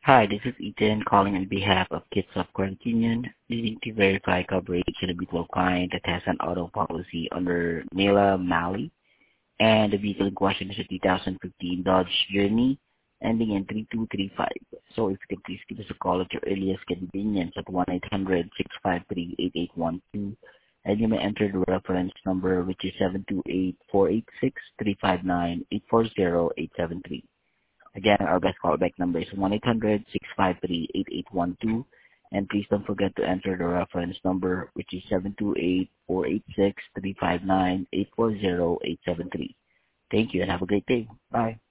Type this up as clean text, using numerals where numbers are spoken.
Hi, this is Ethan calling on behalf of Kids of Grand Union, needing to verify coverage on a mutual client that has an auto policy under Nila Mali, and the vehicle in question is a 2015 Dodge Journey, ending in 3235. So if you could please give us a call at your earliest convenience at 1-800-653-8812, and you may enter the reference number, which is 728-486-359-840-873. Again, our best callback number is 1-800-653-8812. And please don't forget to enter the reference number, which is 728-486-359-840-873. Thank you and have a great day. Bye.